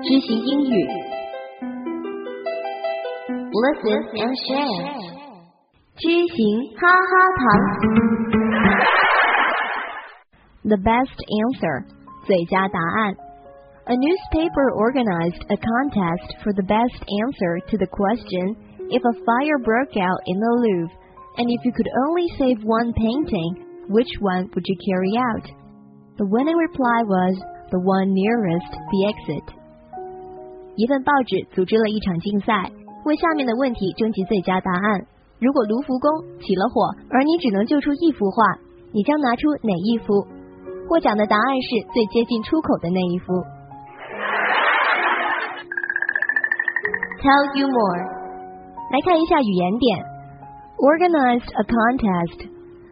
知行英语 Listen and share 知行哈哈堂 The best answer 最佳答案 A newspaper organized a contest for the best answer to the question if a fire broke out in the Louvre and if you could only save one painting, which one would you carry out? The winning reply was the one nearest the exit. 一份报纸组织了一场竞赛，为下面的问题征集最佳答案。如果卢浮宫起了火，而你只能救出一幅画，你将拿出哪一幅？获奖的答案是最接近出口的那一幅。Tell you more. 来看一下语言点。Organized a contest.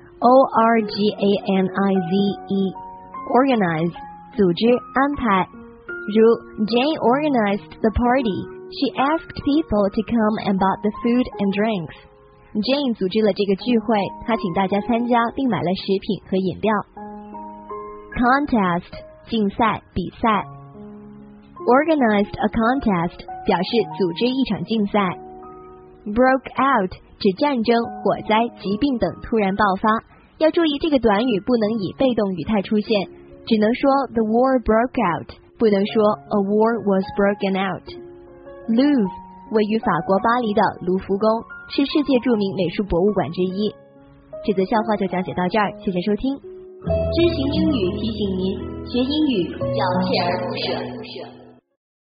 O-R-G-A-N-I-Z-E. Organize. 组织安排。如 Jane organized the party. She asked people to come and bought the food and drinks. Jane 组织了这个聚会，她请大家参加并买了食品和饮料。Contest 竞赛比赛。Organized a contest 表示组织一场竞赛。Broke out 指战争、火灾、疾病等突然爆发。要注意这个短语不能以被动语态出现，只能说 The war broke out， 不能说 A war was broken out。 Louvre 位于法国巴黎的卢浮宫，是世界著名美术博物馆之一。这则笑话就讲解到这儿，谢谢收听。知行英语提醒您，学英语要锲而不舍。